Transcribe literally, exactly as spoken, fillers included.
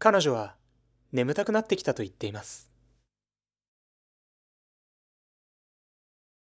彼女は眠たくなってきたと言っています。